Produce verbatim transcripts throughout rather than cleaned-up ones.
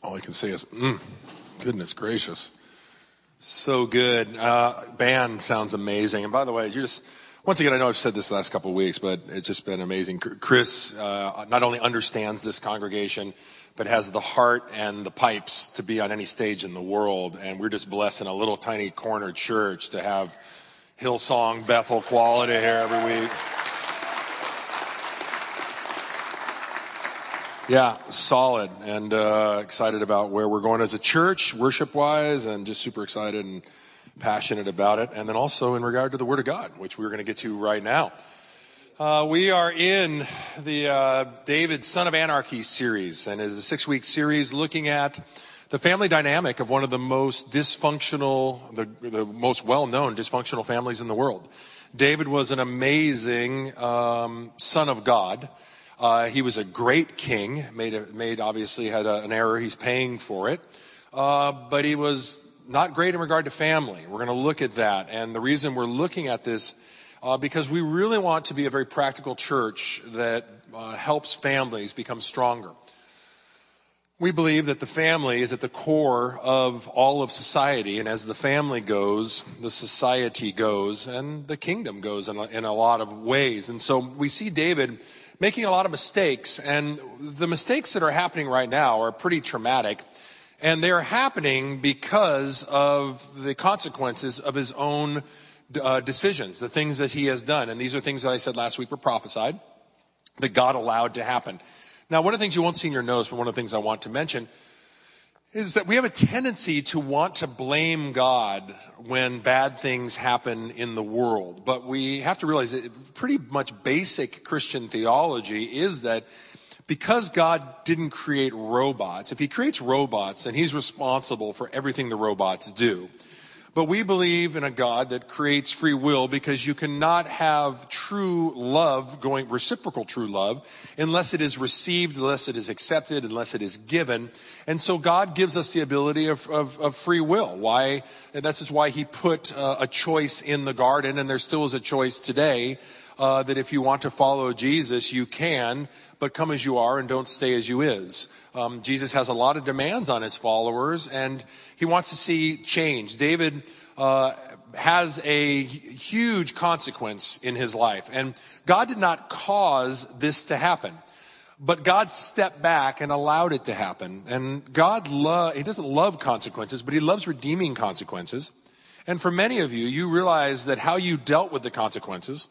All I can say is, mm, goodness gracious. So good. Uh, band sounds amazing. And by the way, you just, once again, I know I've said this the last couple of weeks, but it's just been amazing. Chris uh, not only understands this congregation, but has the heart and the pipes to be on any stage in the world. And we're just blessed in a little tiny corner church to have Hillsong Bethel quality here every week. Yeah, solid, and uh, excited about where we're going as a church, worship-wise, and just super excited and passionate about it. And then also in regard to the Word of God, which we're going to get to right now. Uh, we are in the uh, David, Son of Anarchy series, and it is a six-week series looking at the family dynamic of one of the most dysfunctional, the, the most well-known dysfunctional families in the world. David was an amazing um, son of God. Uh, he was a great king, made, a, made obviously had a, an error. He's paying for it. Uh, but he was not great in regard to family. We're going to look at that. And the reason we're looking at this, uh, because we really want to be a very practical church that uh, helps families become stronger. We believe that the family is at the core of all of society. And as the family goes, the society goes, and the kingdom goes in a, in a lot of ways. And so we see David making a lot of mistakes, and the mistakes that are happening right now are pretty traumatic, and they're happening because of the consequences of his own uh, decisions, the things that he has done. And these are things that I said last week were prophesied, that God allowed to happen. Now, one of the things you won't see in your notes, but one of the things I want to mention, is that we have a tendency to want to blame God when bad things happen in the world. But we have to realize that pretty much basic Christian theology is that because God didn't create robots, if he creates robots, then he's responsible for everything the robots do. But we believe in a God that creates free will, because you cannot have true love, going reciprocal true love, unless it is received, unless it is accepted, unless it is given. And so God gives us the ability of, of, of free will. Why? And that's just why he put uh, a choice in the garden, and there still is a choice today, uh, that if you want to follow Jesus, you can, but come as you are and don't stay as you is. Um, Jesus has a lot of demands on his followers, and he wants to see change. David uh, has a huge consequence in his life, and God did not cause this to happen, but God stepped back and allowed it to happen. And God, lo- he doesn't love consequences, but he loves redeeming consequences. And for many of you, you realize that how you dealt with the consequences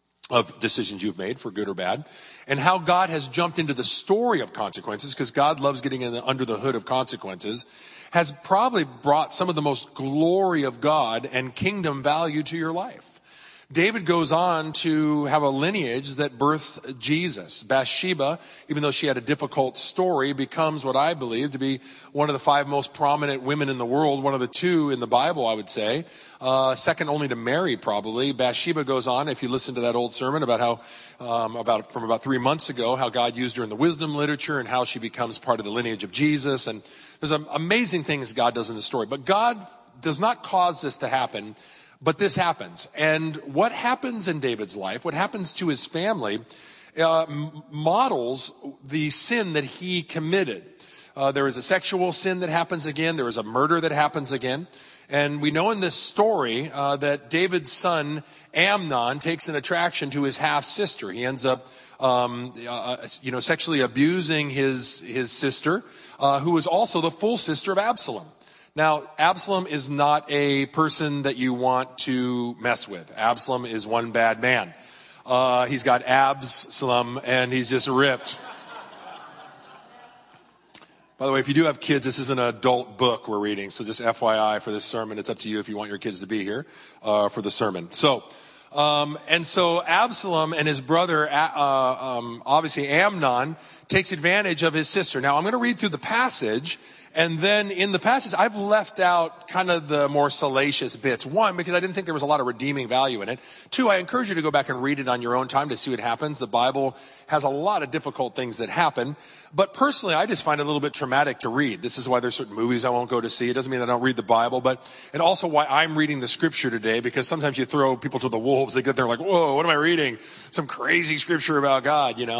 of decisions you've made, for good or bad, and how God has jumped into the story of consequences, because God loves getting in the, under the hood of consequences, has probably brought some of the most glory of God and kingdom value to your life. David goes on to have a lineage that birthed Jesus. Bathsheba, even though she had a difficult story, becomes what I believe to be one of the five most prominent women in the world, one of the two in the Bible, I would say, uh, second only to Mary, probably. Bathsheba goes on, if you listen to that old sermon about how, um, about from about three months ago, how God used her in the wisdom literature and how she becomes part of the lineage of Jesus. And there's amazing things God does in the story. But God does not cause this to happen. But this happens. And what happens in David's life, what happens to his family, uh, models the sin that he committed. Uh, there is a sexual sin that happens again. There is a murder that happens again. And we know in this story uh, that David's son, Amnon, takes an attraction to his half-sister. He ends up, um, uh, you know, sexually abusing his, his sister, uh, who is also the full sister of Absalom. Now, Absalom is not a person that you want to mess with. Absalom is one bad man. Uh, he's got Absalom, and he's just ripped. By the way, if you do have kids, this is an adult book we're reading. So just F Y I for this sermon. It's up to you if you want your kids to be here uh, for the sermon. So, um, and so Absalom and his brother, uh, um, obviously Amnon, takes advantage of his sister. Now, I'm going to read through the passage. And then in the passage, I've left out kind of the more salacious bits. One, because I didn't think there was a lot of redeeming value in it. Two, I encourage you to go back and read it on your own time to see what happens. The Bible has a lot of difficult things that happen. But personally, I just find it a little bit traumatic to read. This is why there's certain movies I won't go to see. It doesn't mean I don't read the Bible, but, and also why I'm reading the scripture today, because sometimes you throw people to the wolves. They get there like, whoa, what am I reading? Some crazy scripture about God, you know?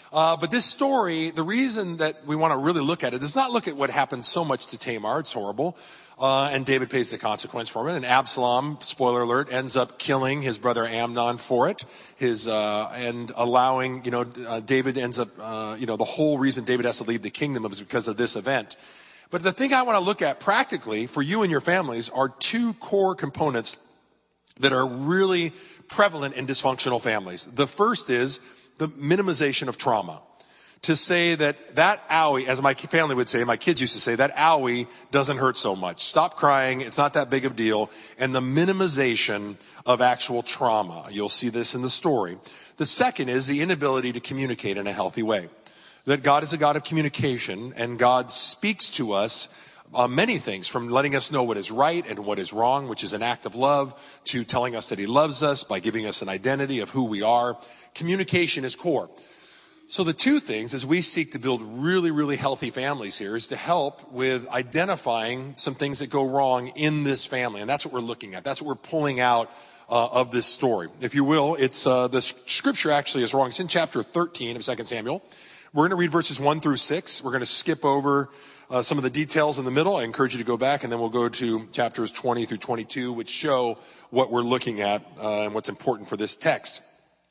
Uh, but this story, the reason that we want to really look at it is not look at what happened so much to Tamar. It's horrible. Uh, and David pays the consequence for it. And Absalom, spoiler alert, ends up killing his brother Amnon for it. His, uh, and allowing, you know, uh, David ends up, uh, you know, the whole reason David has to leave the kingdom is because of this event. But the thing I want to look at practically for you and your families are two core components that are really prevalent in dysfunctional families. The first is the minimization of trauma. To say that that owie, as my family would say, my kids used to say, that owie doesn't hurt so much. Stop crying. It's not that big of a deal. And the minimization of actual trauma. You'll see this in the story. The second is the inability to communicate in a healthy way. That God is a God of communication, and God speaks to us Uh, many things, from letting us know what is right and what is wrong, which is an act of love, to telling us that he loves us by giving us an identity of who we are. Communication is core. So the two things, as we seek to build really, really healthy families here, is to help with identifying some things that go wrong in this family. And that's what we're looking at. That's what we're pulling out uh, of this story. If you will, it's uh, the scripture actually is wrong. It's in chapter thirteen of Second Samuel. We're going to read verses one through six. We're going to skip over Uh, some of the details in the middle. I encourage you to go back, and then we'll go to chapters twenty through twenty-two, which show what we're looking at uh, and what's important for this text.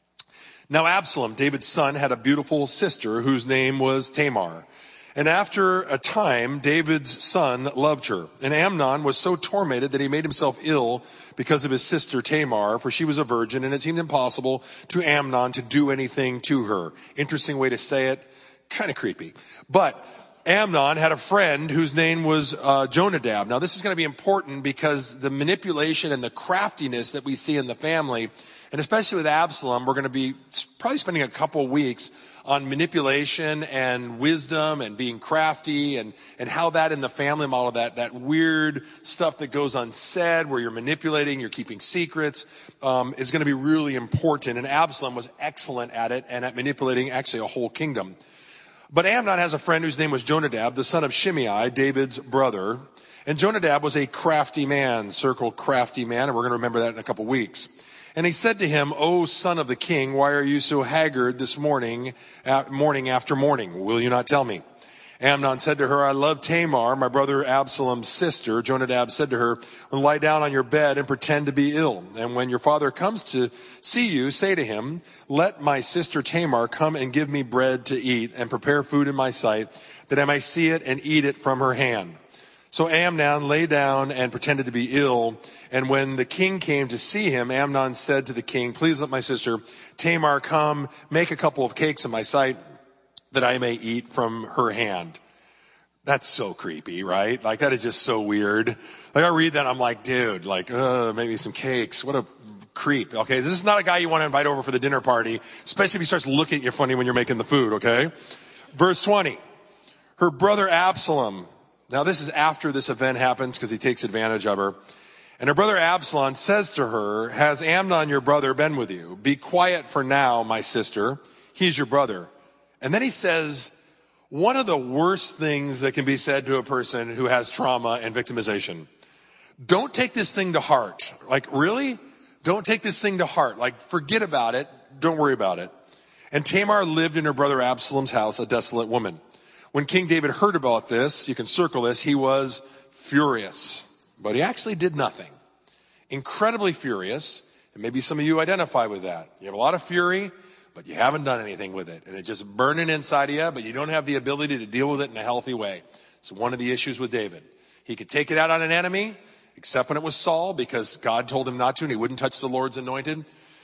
Now Absalom, David's son, had a beautiful sister whose name was Tamar. And after a time, David's son loved her. And Amnon was so tormented that he made himself ill because of his sister Tamar, for she was a virgin, and it seemed impossible to Amnon to do anything to her. Interesting way to say it. Kind of creepy. But Amnon had a friend whose name was uh, Jonadab. Now, this is going to be important because the manipulation and the craftiness that we see in the family, and especially with Absalom, we're going to be probably spending a couple weeks on manipulation and wisdom and being crafty and, and how that in the family model, that, that weird stuff that goes unsaid where you're manipulating, you're keeping secrets, um, is going to be really important. And Absalom was excellent at it and at manipulating actually a whole kingdom. But Amnon has a friend whose name was Jonadab, the son of Shimei, David's brother. And Jonadab was a crafty man, circle crafty man, and we're going to remember that in a couple weeks. And he said to him, "O son of the king, why are you so haggard this morning, uh, morning after morning? Will you not tell me?" Amnon said to her, "I love Tamar, my brother Absalom's sister." Jonadab said to her, "Lie down on your bed and pretend to be ill. And when your father comes to see you, say to him, 'Let my sister Tamar come and give me bread to eat and prepare food in my sight, that I may see it and eat it from her hand.'" So Amnon lay down and pretended to be ill. And when the king came to see him, Amnon said to the king, "Please let my sister Tamar come, make a couple of cakes in my sight, that I may eat from her hand." That's so creepy, right? Like, that is just so weird. Like, I read that, I'm like, dude, like, uh, maybe some cakes. What a creep, okay? This is not a guy you want to invite over for the dinner party, especially if he starts looking at you funny when you're making the food, okay? Verse twenty, her brother Absalom. Now, this is after this event happens because he takes advantage of her. And her brother Absalom says to her, "Has Amnon, your brother, been with you? Be quiet for now, my sister. He's your brother." And then he says one of the worst things that can be said to a person who has trauma and victimization. Don't take this thing to heart. Like, really? Don't take this thing to heart. Like, forget about it. Don't worry about it. And Tamar lived in her brother Absalom's house, a desolate woman. When King David heard about this, you can circle this, he was furious. But he actually did nothing. Incredibly furious. And maybe some of you identify with that. You have a lot of fury, but you haven't done anything with it. And it's just burning inside of you, but you don't have the ability to deal with it in a healthy way. It's one of the issues with David. He could take it out on an enemy, except when it was Saul, because God told him not to, and he wouldn't touch the Lord's anointed.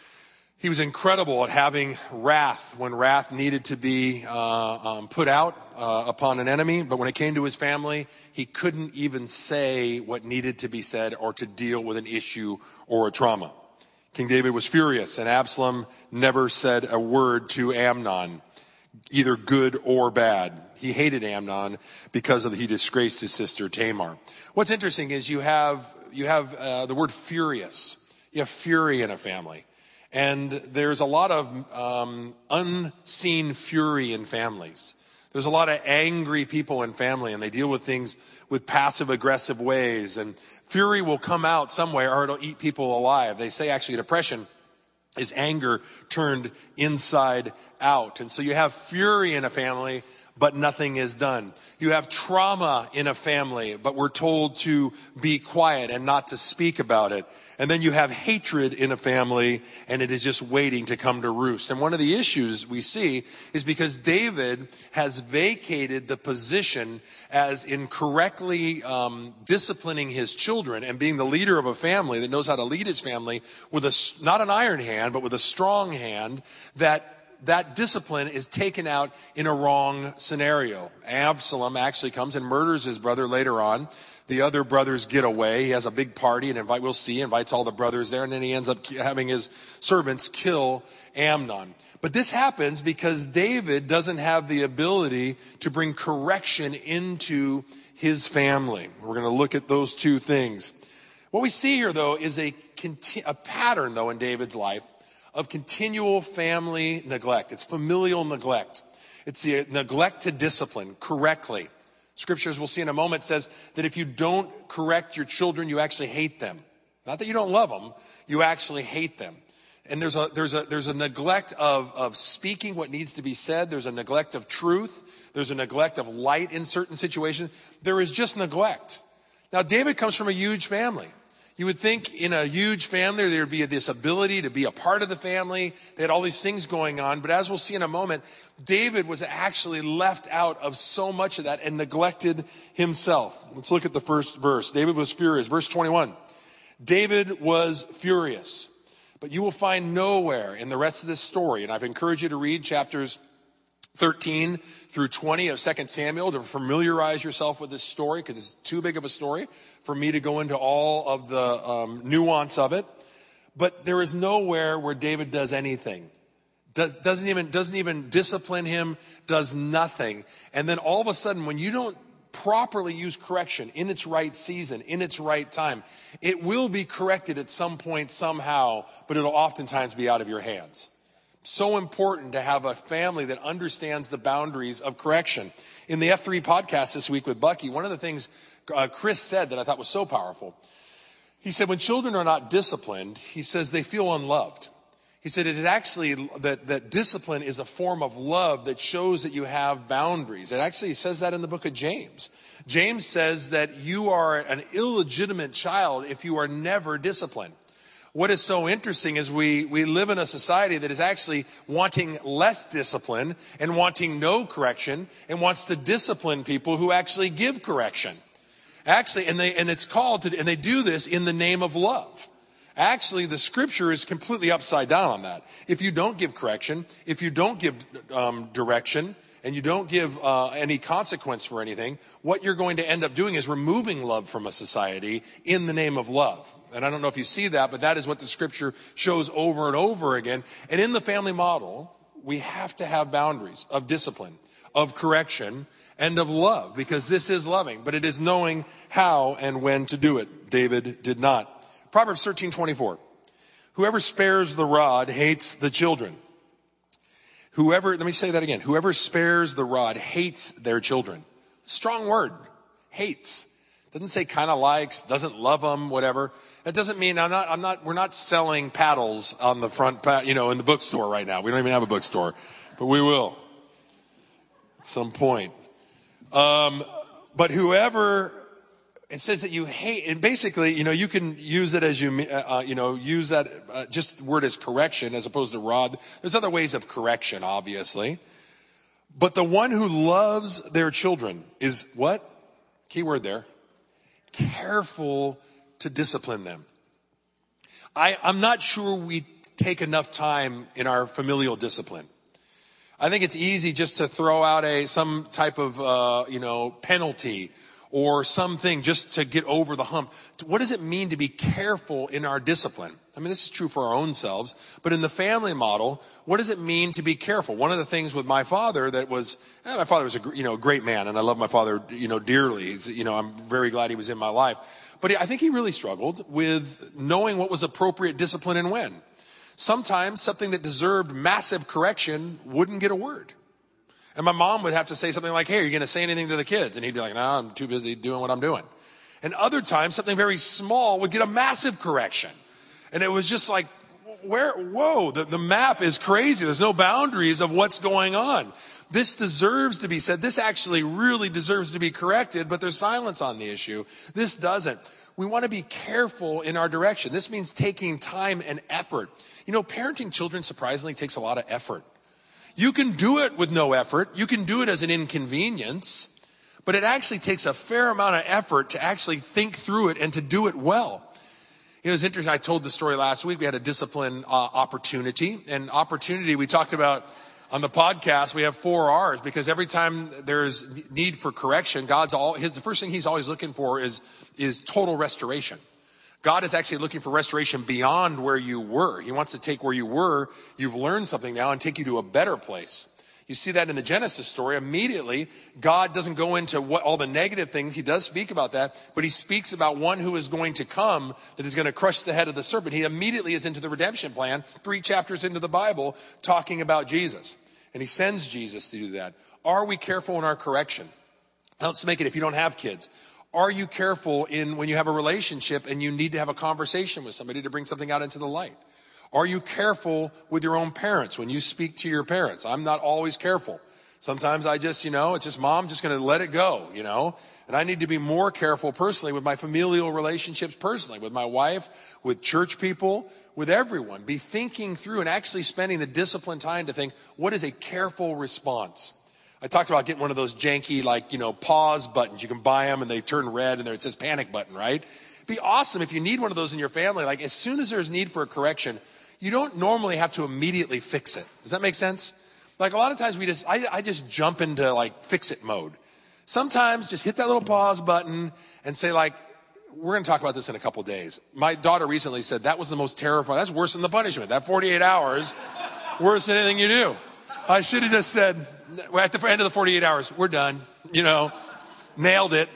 He was incredible at having wrath when wrath needed to be uh, um, put out uh, upon an enemy. But when it came to his family, he couldn't even say what needed to be said or to deal with an issue or a trauma. King David was furious, and Absalom never said a word to Amnon, either good or bad. He hated Amnon because of he disgraced his sister Tamar. What's interesting is you have you have uh, the word furious. You have fury in a family. And there's a lot of um, unseen fury in families. There's a lot of angry people in family, and they deal with things with passive-aggressive ways. And fury will come out somewhere, or it'll eat people alive. They say, actually, depression is anger turned inside out. And so you have fury in a family, but nothing is done. You have trauma in a family, but we're told to be quiet and not to speak about it. And then you have hatred in a family, and it is just waiting to come to roost. And one of the issues we see is because David has vacated the position as in correctly um, disciplining his children and being the leader of a family that knows how to lead his family with a, not an iron hand, but with a strong hand, that that discipline is taken out in a wrong scenario. Absalom actually comes and murders his brother later on. The other brothers get away. He has a big party and invite, we'll see, invites all the brothers there, and then he ends up having his servants kill Amnon. But this happens because David doesn't have the ability to bring correction into his family. We're going to look at those two things. What we see here, though, is a, a pattern, though, in David's life of continual family neglect. It's familial neglect. It's the neglect to discipline correctly. Scriptures, we'll see in a moment, says that if you don't correct your children, you actually hate them. Not that you don't love them, you actually hate them. And there's a there's a there's a neglect of of speaking what needs to be said. There's a neglect of truth. There's a neglect of light in certain situations. There is just neglect. Now, David comes from a huge family. You would think in a huge family, there would be this ability to be a part of the family. They had all these things going on. But as we'll see in a moment, David was actually left out of so much of that and neglected himself. Let's look at the first verse. David was furious. Verse twenty-one. David was furious. But you will find nowhere in the rest of this story, and I've encouraged you to read chapters thirteen through twenty of Second Samuel to familiarize yourself with this story, because it's too big of a story for me to go into all of the um, nuance of it. But there is nowhere where David does anything. Does, doesn't even, doesn't even discipline him, does nothing. And then all of a sudden, when you don't properly use correction in its right season, in its right time, it will be corrected at some point somehow, but it'll oftentimes be out of your hands. So important to have a family that understands the boundaries of correction. In the F three podcast this week with Bucky, one of the things uh, Chris said that I thought was so powerful, he said when children are not disciplined, he says they feel unloved. He said it is actually that, that discipline is a form of love that shows that you have boundaries. It actually says that in the book of James. James says that you are an illegitimate child if you are never disciplined. What is so interesting is we, we live in a society that is actually wanting less discipline and wanting no correction and wants to discipline people who actually give correction. Actually, and they, and it's called to, and they do this in the name of love. Actually, the scripture is completely upside down on that. If you don't give correction, if you don't give um, direction, and you don't give uh, any consequence for anything, what you're going to end up doing is removing love from a society in the name of love. And I don't know if you see that, but that is what the scripture shows over and over again. And in the family model, we have to have boundaries of discipline, of correction, and of love, because this is loving, but it is knowing how and when to do it. David did not. Proverbs thirteen twenty-four. Whoever spares the rod hates the children. Whoever, let me say that again. Whoever spares the rod hates their children. Strong word. Hates. Doesn't say kind of likes, doesn't love them, whatever. That doesn't mean I'm not, I'm not, we're not selling paddles on the front, you know, in the bookstore right now. We don't even have a bookstore, but we will at some point. Um, but whoever, it says that you hate, and basically, you know, you can use it as you, uh, you know, use that, uh, just word as correction as opposed to rod. There's other ways of correction, obviously. But the one who loves their children is what? Key word there. Careful to discipline them. I, I'm not sure we take enough time in our familial discipline. I think it's easy just to throw out a, some type of, uh, you know, penalty or something just to get over the hump. What does it mean to be careful in our discipline? I mean, this is true for our own selves, but in the family model, what does it mean to be careful? One of the things with my father that was, eh, my father was a, you know, great man, and I love my father, you know, dearly. He's, you know, I'm very glad he was in my life. But I think he really struggled with knowing what was appropriate discipline and when. Sometimes something that deserved massive correction wouldn't get a word. And my mom would have to say something like, hey, are you going to say anything to the kids? And he'd be like, no, I'm too busy doing what I'm doing. And other times, something very small would get a massive correction. And it was just like, where, whoa, the, the map is crazy. There's no boundaries of what's going on. This deserves to be said. This actually really deserves to be corrected, but there's silence on the issue. This doesn't. We want to be careful in our direction. This means taking time and effort. You know, parenting children surprisingly takes a lot of effort. You can do it with no effort. You can do it as an inconvenience, but it actually takes a fair amount of effort to actually think through it and to do it well. You know, it's interesting. I told the story last week. We had a discipline uh, opportunity, and opportunity we talked about on the podcast. We have four R's because every time there's need for correction, God's all his, the first thing he's always looking for is, is total restoration. God is actually looking for restoration beyond where you were. He wants to take where you were, you've learned something now, and take you to a better place. You see that in the Genesis story. Immediately, God doesn't go into what all the negative things. He does speak about that, but he speaks about one who is going to come that is going to crush the head of the serpent. He immediately is into the redemption plan, three chapters into the Bible, talking about Jesus. And he sends Jesus to do that. Are we careful in our correction? Let's make it if you don't have kids. Are you careful in when you have a relationship and you need to have a conversation with somebody to bring something out into the light? Are you careful with your own parents when you speak to your parents? I'm not always careful. Sometimes I just, you know, it's just mom, just going to let it go, you know. And I need to be more careful personally with my familial relationships personally, with my wife, with church people, with everyone. Be thinking through and actually spending the disciplined time to think, what is a careful response? I talked about getting one of those janky, like, you know, pause buttons. You can buy them and they turn red and there it says panic button, right? It'd be awesome if you need one of those in your family. Like as soon as there's need for a correction, you don't normally have to immediately fix it. Does that make sense? Like a lot of times we just, I, I just jump into like fix it mode. Sometimes just hit that little pause button and say like, we're going to talk about this in a couple of days. My daughter recently said that was the most terrifying. That's worse than the punishment. That forty-eight hours, worse than anything you do. I should have just said, at the end of the forty-eight hours, we're done. You know, nailed it.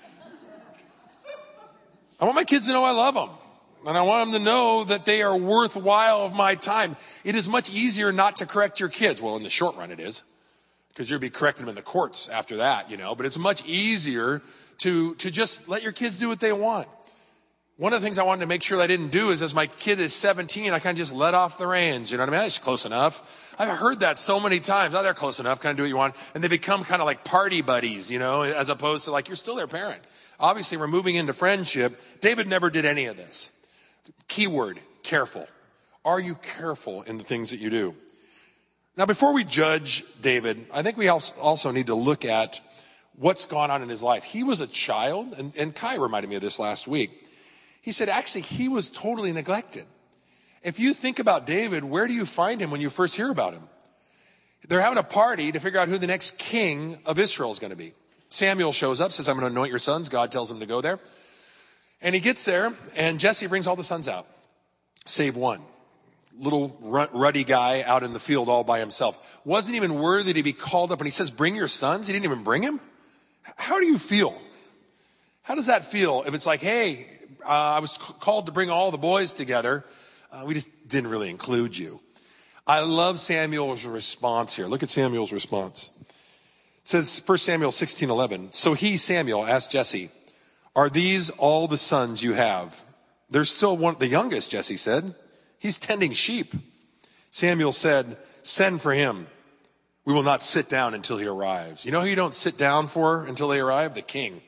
I want my kids to know I love them. And I want them to know that they are worthwhile of my time. It is much easier not to correct your kids. Well, in the short run, it is. Because you'll be correcting them in the courts after that, you know. But it's much easier to, to just let your kids do what they want. One of the things I wanted to make sure I didn't do is as my kid is seventeen, I kind of just let off the reins. You know what I mean? That's close enough. I've heard that so many times. Oh, they're close enough. Kind of do what you want. And they become kind of like party buddies, you know, as opposed to like you're still their parent. Obviously, we're moving into friendship. David never did any of this. Keyword, careful. Are you careful in the things that you do? Now, before we judge David, I think we also need to look at what's gone on in his life. He was a child, and, and Kai reminded me of this last week. He said, actually, he was totally neglected. If you think about David, where do you find him when you first hear about him? They're having a party to figure out who the next king of Israel is going to be. Samuel shows up, says, I'm going to anoint your sons. God tells him to go there. And he gets there, and Jesse brings all the sons out, save one. Little ruddy guy out in the field all by himself. Wasn't even worthy to be called up. And he says, bring your sons? He didn't even bring him? How do you feel? How does that feel if it's like, hey, uh, I was called to bring all the boys together. Uh, we just didn't really include you. I love Samuel's response here. Look at Samuel's response. It says, First Samuel sixteen eleven. So he, Samuel, asked Jesse, are these all the sons you have? There's still one, the youngest, Jesse said. He's tending sheep. Samuel said, send for him. We will not sit down until he arrives. You know who you don't sit down for until they arrive? The king.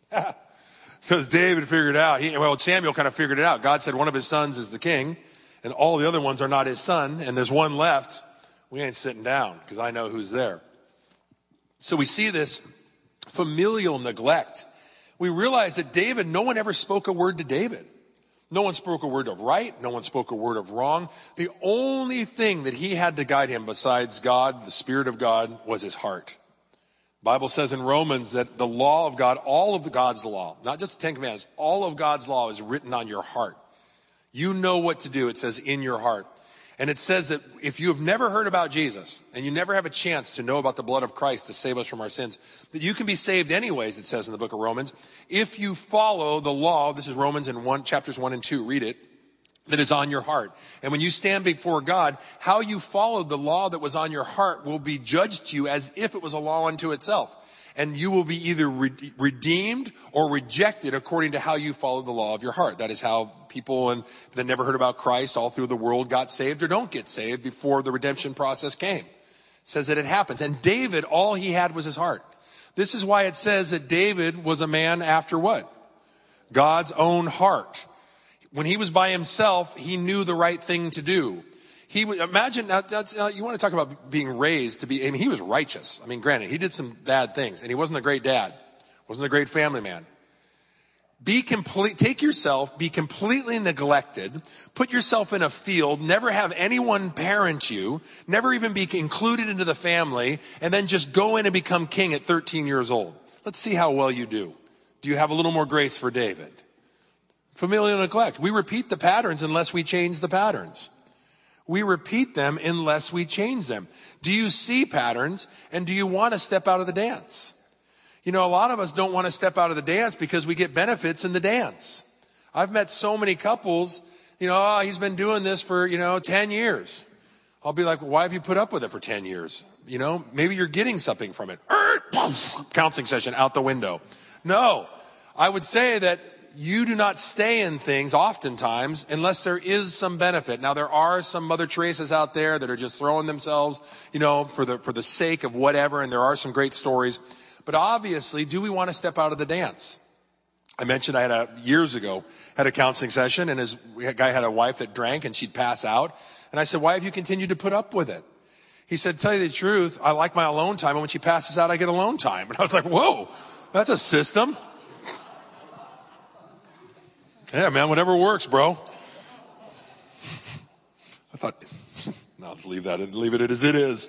Because David figured out, he, well, Samuel kind of figured it out. God said one of his sons is the king, and all the other ones are not his son, and there's one left. We ain't sitting down because I know who's there. So we see this familial neglect. We realize that David, no one ever spoke a word to David. No one spoke a word of right. No one spoke a word of wrong. The only thing that he had to guide him besides God, the Spirit of God, was his heart. The Bible says in Romans that the law of God, all of the God's law, not just the Ten Commandments, all of God's law is written on your heart. You know what to do, it says in your heart. And it says that if you have never heard about Jesus and you never have a chance to know about the blood of Christ to save us from our sins, that you can be saved anyways, it says in the book of Romans, if you follow the law. This is Romans in one, chapters one and two. Read it. That is on your heart. And when you stand before God, how you followed the law that was on your heart will be judged to you as if it was a law unto itself. And you will be either re- redeemed or rejected according to how you follow the law of your heart. That is how people in, that never heard about Christ all through the world got saved or don't get saved before the redemption process came. It says that it happens. And David, all he had was his heart. This is why it says that David was a man after what? God's own heart. When he was by himself, he knew the right thing to do. He imagine now, now, you want to talk about being raised to be. I mean, he was righteous. I mean, granted, he did some bad things, and he wasn't a great dad, wasn't a great family man. Be complete. Take yourself, be completely neglected, put yourself in a field, never have anyone parent you, never even be included into the family, and then just go in and become king at thirteen years old. Let's see how well you do. Do you have a little more grace for David? Familial neglect. We repeat the patterns unless we change the patterns. We repeat them unless we change them. Do you see patterns, and do you want to step out of the dance? You know, a lot of us don't want to step out of the dance because we get benefits in the dance. I've met so many couples, you know, oh, he's been doing this for, you know, ten years. I'll be like, well, why have you put up with it for ten years? You know, maybe you're getting something from it. Counseling session out the window. No, I would say that you do not stay in things oftentimes unless there is some benefit. Now, there are some Mother Teresa's out there that are just throwing themselves, you know, for the, for the sake of whatever. And there are some great stories. But obviously, do we want to step out of the dance? I mentioned I had a, years ago, had a counseling session, and his guy had a wife that drank and she'd pass out. And I said, why have you continued to put up with it? He said, tell you the truth, I like my alone time. And when she passes out, I get alone time. And I was like, whoa, that's a system. Yeah, man, whatever works, bro. I thought, no, let's leave that and leave it as it is.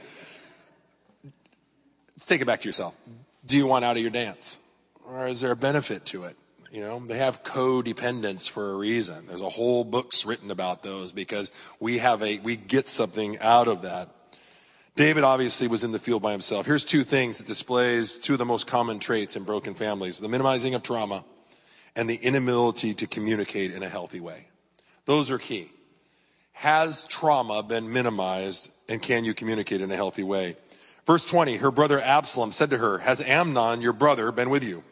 Let's take it back to yourself. Do you want out of your dance? Or is there a benefit to it? You know, they have codependence for a reason. There's a whole books written about those because we have a, we get something out of that. David obviously was in the field by himself. Here's two things that displays two of the most common traits in broken families: the minimizing of trauma and the inability to communicate in a healthy way. Those are key. Has trauma been minimized, and can you communicate in a healthy way? Verse twenty, her brother Absalom said to her, has Amnon, your brother, been with you?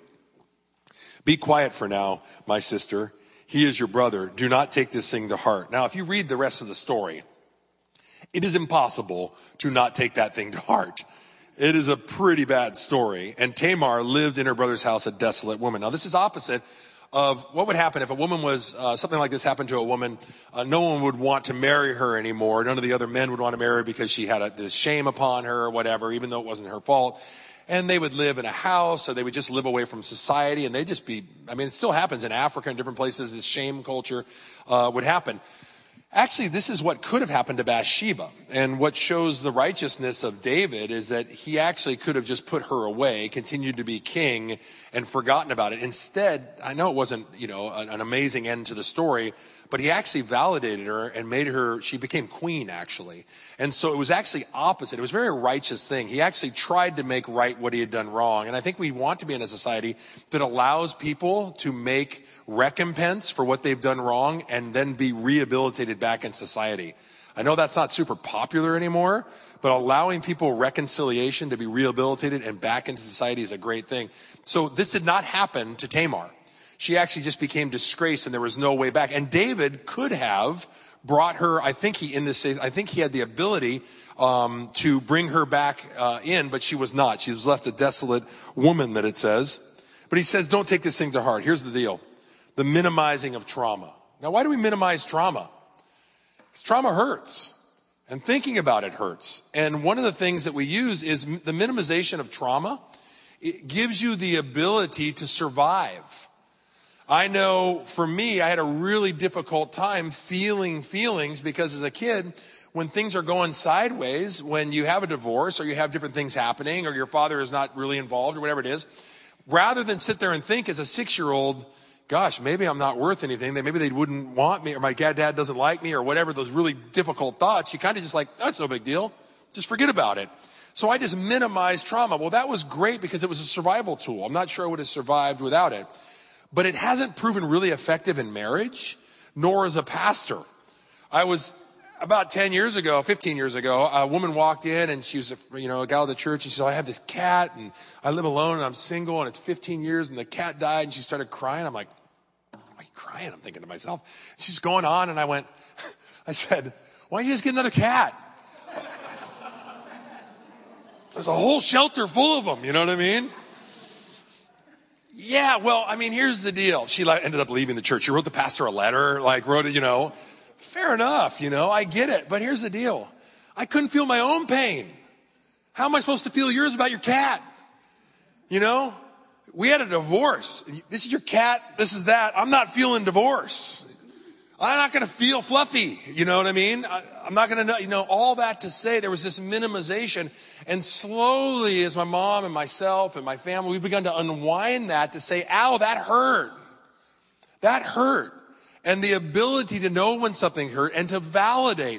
Be quiet for now, my sister. He is your brother. Do not take this thing to heart. Now, if you read the rest of the story, it is impossible to not take that thing to heart. It is a pretty bad story. And Tamar lived in her brother's house, a desolate woman. Now, this is opposite of what would happen if a woman was, uh, something like this happened to a woman. Uh, no one would want to marry her anymore. None of the other men would want to marry her because she had a, this shame upon her or whatever, even though it wasn't her fault. And they would live in a house, or they would just live away from society, and they'd just be, I mean, it still happens in Africa and different places. This shame culture uh, would happen. Actually, this is what could have happened to Bathsheba. And what shows the righteousness of David is that he actually could have just put her away, continued to be king, and forgotten about it. Instead, I know it wasn't, you know, an, an amazing end to the story, but he actually validated her and made her, she became queen, actually. And so it was actually opposite. It was a very righteous thing. He actually tried to make right what he had done wrong. And I think we want to be in a society that allows people to make recompense for what they've done wrong and then be rehabilitated back in society. I know that's not super popular anymore, but allowing people reconciliation to be rehabilitated and back into society is a great thing. So this did not happen to Tamar. She actually just became disgraced, and there was no way back. And David could have brought her, I think he in this, I think he had the ability um, to bring her back uh, in, but she was not. She was left a desolate woman, that it says. But he says, don't take this thing to heart. Here's the deal. The minimizing of trauma. Now, why do we minimize trauma? Because trauma hurts. And thinking about it hurts. And one of the things that we use is the minimization of trauma. It gives you the ability to survive. I know for me, I had a really difficult time feeling feelings because as a kid, when things are going sideways, when you have a divorce or you have different things happening or your father is not really involved or whatever it is, rather than sit there and think as a six-year-old, gosh, maybe I'm not worth anything, maybe they wouldn't want me or my dad doesn't like me or whatever, those really difficult thoughts, you kind of just like, that's no big deal. Just forget about it. So I just minimized trauma. Well, that was great because it was a survival tool. I'm not sure I would have survived without it. But it hasn't proven really effective in marriage, nor as a pastor. I was about ten years ago, fifteen years ago, a woman walked in and she was, a, you know, a gal of the church. And she said, I have this cat and I live alone and I'm single and it's fifteen years and the cat died. And she started crying. I'm like, why are you crying? I'm thinking to myself. She's going on and I went, I said, why don't you just get another cat? There's a whole shelter full of them. You know what I mean? Yeah, well, I mean, here's the deal. She like, ended up leaving the church. She wrote the pastor a letter, like wrote it, you know. Fair enough, you know, I get it. But here's the deal. I couldn't feel my own pain. How am I supposed to feel yours about your cat? You know, we had a divorce. This is your cat. This is that. I'm not feeling divorce. I'm not going to feel fluffy. You know what I mean? I, I'm not going to know, you know, all that to say there was this minimization. And slowly as my mom and myself and my family, we've begun to unwind that to say, ow, that hurt. That hurt. And the ability to know when something hurt and to validate.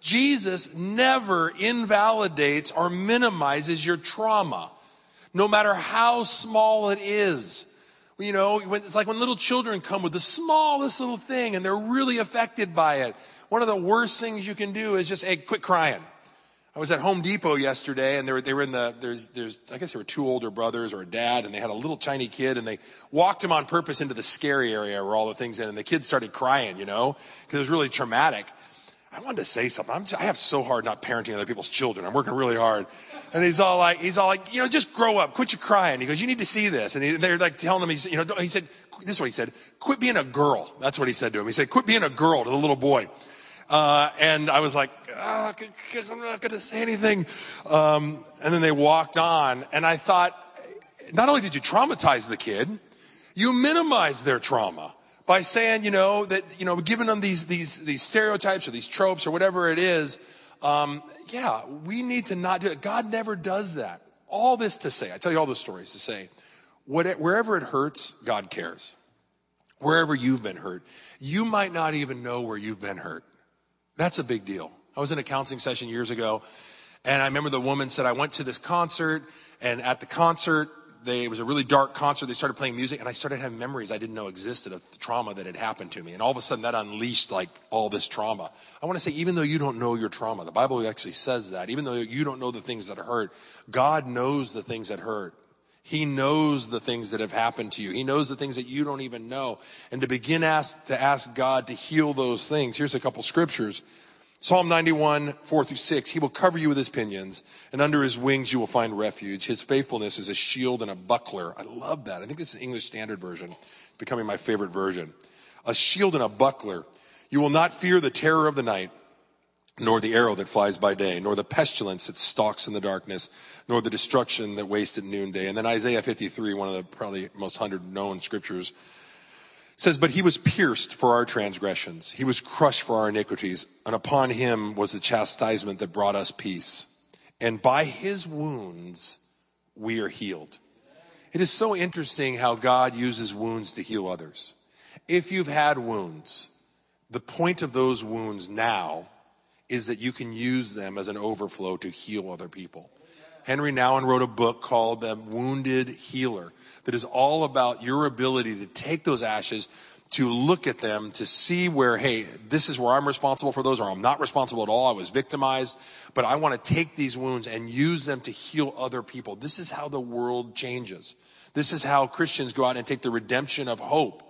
Jesus never invalidates or minimizes your trauma, no matter how small it is. You know, it's like when little children come with the smallest little thing and they're really affected by it. One of the worst things you can do is just, hey, quit crying. I was at Home Depot yesterday and they were, they were in the, there's, there's, I guess there were two older brothers or a dad and they had a little tiny kid and they walked him on purpose into the scary area where all the things in and the kid started crying, you know, because it was really traumatic. I wanted to say something. I'm, I have so hard not parenting other people's children. I'm working really hard. And he's all like, he's all like, you know, just grow up. Quit your crying. He goes, you need to see this. And he, they're like telling him, he's, you know, he said, this is what he said. Quit being a girl. That's what he said to him. He said, quit being a girl to the little boy. Uh, and I was like, oh, I'm not going to say anything. Um, and then they walked on and I thought, not only did you traumatize the kid, you minimized their trauma. By saying, you know, that, you know, giving them these, these, these stereotypes or these tropes or whatever it is. Um, yeah, we need to not do it. God never does that. All this to say, I tell you all those stories to say, what, wherever it hurts, God cares. Wherever you've been hurt, you might not even know where you've been hurt. That's a big deal. I was in a counseling session years ago and I remember the woman said, I went to this concert and at the concert, They, it was a really dark concert. They started playing music and I started having memories I didn't know existed of the trauma that had happened to me. And all of a sudden that unleashed like all this trauma. I want to say, even though you don't know your trauma, the Bible actually says that, even though you don't know the things that hurt, God knows the things that hurt. He knows the things that have happened to you. He knows the things that you don't even know. And to begin ask, to ask God to heal those things. Here's a couple scriptures. Psalm ninety-one, four through six, he will cover you with his pinions, and under his wings you will find refuge. His faithfulness is a shield and a buckler. I love that. I think this is English Standard Version, becoming my favorite version. A shield and a buckler. You will not fear the terror of the night, nor the arrow that flies by day, nor the pestilence that stalks in the darkness, nor the destruction that wastes at noonday. And then Isaiah fifty-three, one of the probably most hundred known scriptures, says, but he was pierced for our transgressions. He was crushed for our iniquities. And upon him was the chastisement that brought us peace. And by his wounds, we are healed. It is so interesting how God uses wounds to heal others. If you've had wounds, the point of those wounds now is that you can use them as an overflow to heal other people. Henry Nouwen wrote a book called The Wounded Healer that is all about your ability to take those ashes, to look at them, to see where, hey, this is where I'm responsible for those, or I'm not responsible at all. I was victimized, but I want to take these wounds and use them to heal other people. This is how the world changes. This is how Christians go out and take the redemption of hope.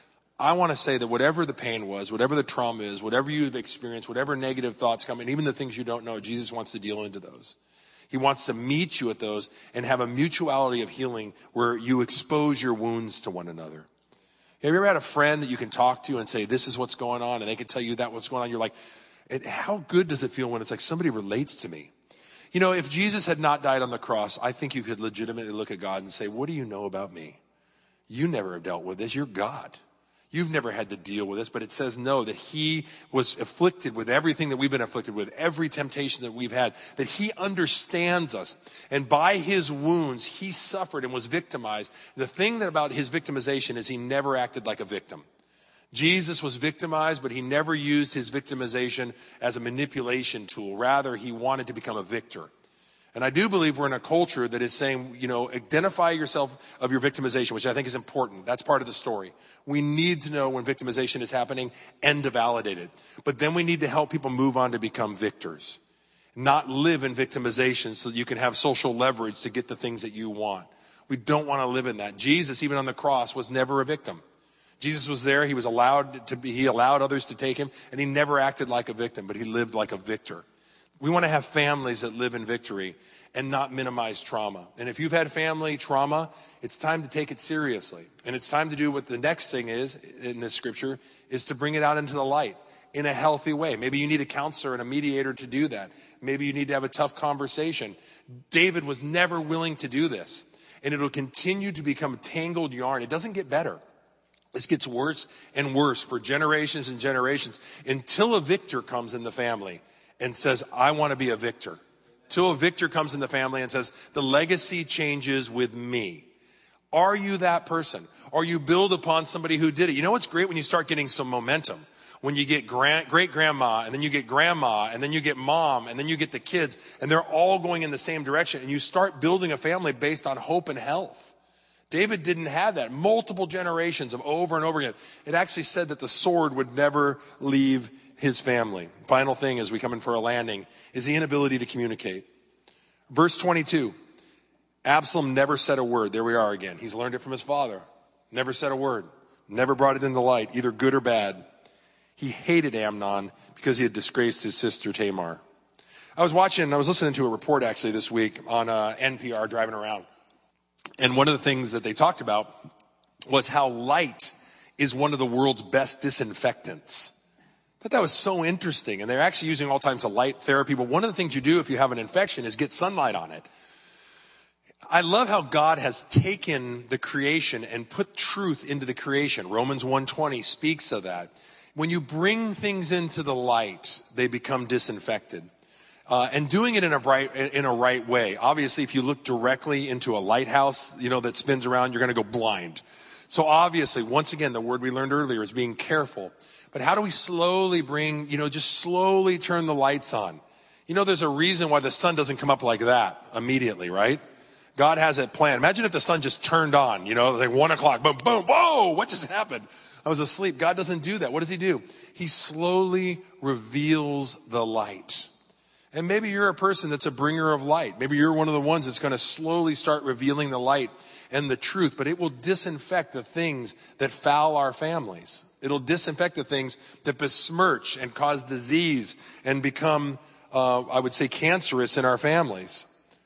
I want to say that whatever the pain was, whatever the trauma is, whatever you've experienced, whatever negative thoughts come in, even the things you don't know, Jesus wants to deal into those. He wants to meet you at those and have a mutuality of healing where you expose your wounds to one another. Have you ever had a friend that you can talk to and say, this is what's going on, and they can tell you that what's going on? You're like, how good does it feel when it's like somebody relates to me? You know, if Jesus had not died on the cross, I think you could legitimately look at God and say, what do you know about me? You never have dealt with this. You're God. You've never had to deal with this, but it says no, that he was afflicted with everything that we've been afflicted with, every temptation that we've had, that he understands us. And by his wounds, he suffered and was victimized. The thing that about his victimization is he never acted like a victim. Jesus was victimized, but he never used his victimization as a manipulation tool. Rather, he wanted to become a victor. And I do believe we're in a culture that is saying, you know, identify yourself of your victimization, which I think is important. That's part of the story. We need to know when victimization is happening and to validate it. But then we need to help people move on to become victors, not live in victimization so that you can have social leverage to get the things that you want. We don't want to live in that. Jesus, even on the cross, was never a victim. Jesus was there. He was allowed to be, he allowed others to take him, and he never acted like a victim, but he lived like a victor. We want to have families that live in victory and not minimize trauma. And if you've had family trauma, it's time to take it seriously. And it's time to do what the next thing is in this scripture, is to bring it out into the light in a healthy way. Maybe you need a counselor and a mediator to do that. Maybe you need to have a tough conversation. David was never willing to do this. And it'll continue to become tangled yarn. It doesn't get better. This gets worse and worse for generations and generations until a victor comes in the family and says, I want to be a victor. Till a victor comes in the family and says, the legacy changes with me. Are you that person? Or you build upon somebody who did it? You know what's great when you start getting some momentum? When you get grand, great grandma, and then you get grandma, and then you get mom, and then you get the kids, and they're all going in the same direction, and you start building a family based on hope and health. David didn't have that. Multiple generations of over and over again. It actually said that the sword would never leave his family. Final thing as we come in for a landing is the inability to communicate. Verse twenty-two, Absalom never said a word. There we are again. He's learned it from his father. Never said a word. Never brought it into light, either good or bad. He hated Amnon because he had disgraced his sister Tamar. I was watching, I was listening to a report actually this week on uh, N P R driving around. And one of the things that they talked about was how light is one of the world's best disinfectants. I thought that was so interesting. And they're actually using all types of light therapy. But one of the things you do if you have an infection is get sunlight on it. I love how God has taken the creation and put truth into the creation. Romans one twenty speaks of that. When you bring things into the light, they become disinfected. Uh, and doing it in a bright, in a right way. Obviously, if you look directly into a lighthouse, you know, that spins around, you're going to go blind. So obviously, once again, the word we learned earlier is being careful. But how do we slowly bring, you know, just slowly turn the lights on? You know, there's a reason why the sun doesn't come up like that immediately, right? God has it planned. Imagine if the sun just turned on, you know, like one o'clock, boom, boom, whoa, what just happened? I was asleep. God doesn't do that. What does he do? He slowly reveals the light. And maybe you're a person that's a bringer of light. Maybe you're one of the ones that's going to slowly start revealing the light and the truth, but it will disinfect the things that foul our families. It'll disinfect the things that besmirch and cause disease and become, uh, I would say, cancerous in our families.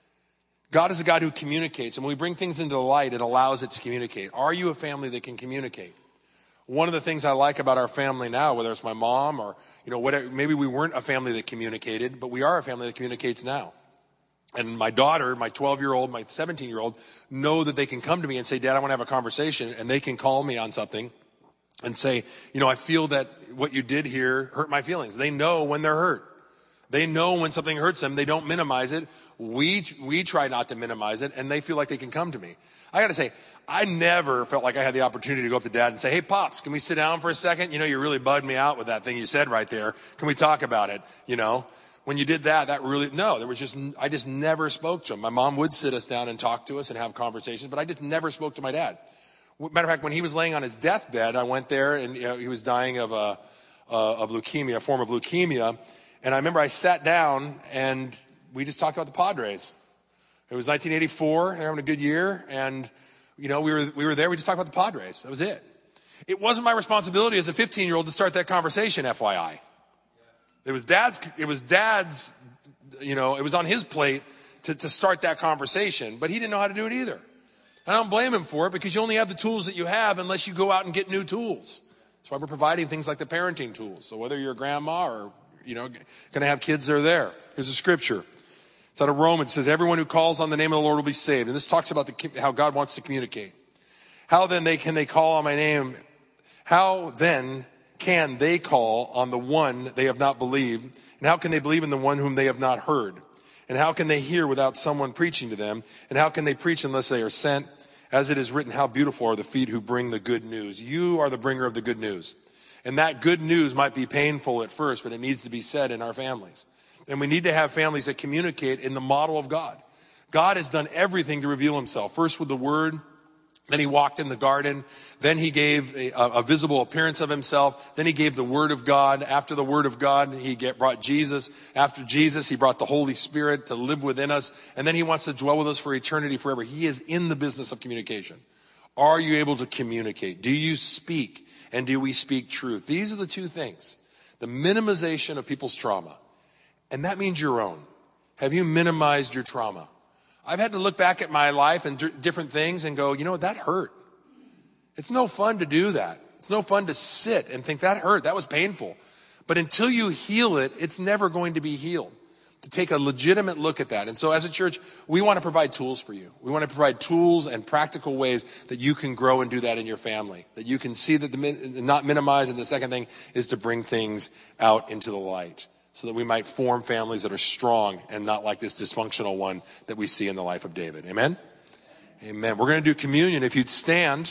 God is a God who communicates, and when we bring things into the light, it allows it to communicate. Are you a family that can communicate? One of the things I like about our family now, whether it's my mom or, you know, whatever, maybe we weren't a family that communicated, but we are a family that communicates now. And my daughter, my twelve-year-old, my seventeen-year-old know that they can come to me and say, Dad, I want to have a conversation. And they can call me on something and say, you know, I feel that what you did here hurt my feelings. They know when they're hurt. They know when something hurts them. They don't minimize it. We we try not to minimize it, and they feel like they can come to me. I got to say, I never felt like I had the opportunity to go up to Dad and say, hey, Pops, can we sit down for a second? You know, you really bugged me out with that thing you said right there. Can we talk about it? You know, when you did that, that really, no, there was just, I just never spoke to him. My mom would sit us down and talk to us and have conversations, but I just never spoke to my dad. Matter of fact, when he was laying on his deathbed, I went there and, you know, he was dying of a, uh, of leukemia, a form of leukemia. And I remember I sat down and we just talked about the Padres. It was nineteen eighty-four. They were having a good year. And, you know, we were, we were there. We just talked about the Padres. That was it. It wasn't my responsibility as a fifteen-year-old to start that conversation, F Y I. It was dad's, it was dad's, you know, it was on his plate to, to start that conversation, but he didn't know how to do it either. And I don't blame him for it because you only have the tools that you have unless you go out and get new tools. That's why we're providing things like the parenting tools. So whether you're a grandma or, you know, going to have kids that are there. Here's a scripture. It's out of Romans. It says, everyone who calls on the name of the Lord will be saved. And this talks about the, how God wants to communicate. How then they can they call on my name? How then can they call on the one they have not believed? And how can they believe in the one whom they have not heard? And how can they hear without someone preaching to them? And how can they preach unless they are sent? As it is written, how beautiful are the feet who bring the good news. You are the bringer of the good news. And that good news might be painful at first, but it needs to be said in our families. And we need to have families that communicate in the model of God. God has done everything to reveal himself. First with the word, then he walked in the garden, then he gave a, a visible appearance of himself, then he gave the word of God. After the word of God, he get, brought Jesus. After Jesus, he brought the Holy Spirit to live within us, and then he wants to dwell with us for eternity forever. He is in the business of communication. Are you able to communicate? Do you speak? And do we speak truth? These are the two things. The minimization of people's trauma. And that means your own. Have you minimized your trauma? I've had to look back at my life and d- different things and go, you know what, that hurt. It's no fun to do that. It's no fun to sit and think that hurt. That was painful. But until you heal it, it's never going to be healed. To take a legitimate look at that. And so as a church, we want to provide tools for you. We want to provide tools and practical ways that you can grow and do that in your family. That you can see that the min- not minimize. And the second thing is to bring things out into the light, so that we might form families that are strong and not like this dysfunctional one that we see in the life of David. Amen? Amen. We're going to do communion. If you'd stand.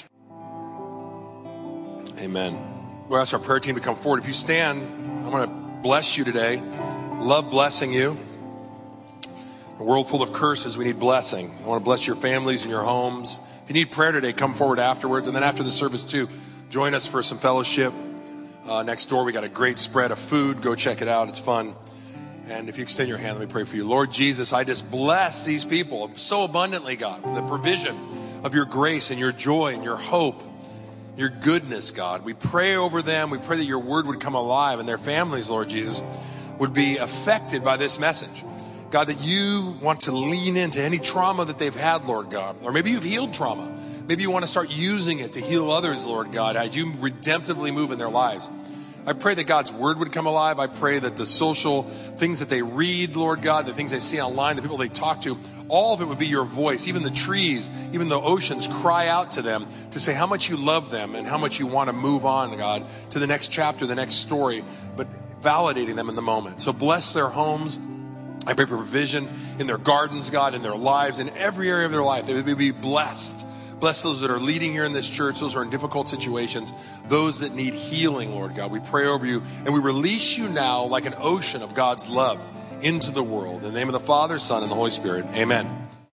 Amen. We'll ask our prayer team to come forward. If you stand, I'm going to bless you today. Love blessing you. A world full of curses, we need blessing. I want to bless your families and your homes. If you need prayer today, come forward afterwards. And then after the service too, join us for some fellowship. Uh, next door, we got a great spread of food. Go check it out. It's fun. And if you extend your hand, let me pray for you. Lord Jesus, I just bless these people so abundantly, God, the provision of your grace and your joy and your hope, your goodness, God. We pray over them. We pray that your word would come alive and their families, Lord Jesus, would be affected by this message. God, that you want to lean into any trauma that they've had, Lord God. Or maybe you've healed trauma. Maybe you want to start using it to heal others, Lord God, as you redemptively move in their lives. I pray that God's word would come alive. I pray that the social things that they read, Lord God, the things they see online, the people they talk to, all of it would be your voice. Even the trees, even the oceans cry out to them to say how much you love them and how much you want to move on, God, to the next chapter, the next story, but validating them in the moment. So bless their homes. I pray for provision in their gardens, God, in their lives, in every area of their life. They would be blessed. Bless those that are leading here in this church, those who are in difficult situations, those that need healing, Lord God. We pray over you, and we release you now like an ocean of God's love into the world. In the name of the Father, Son, and the Holy Spirit, amen.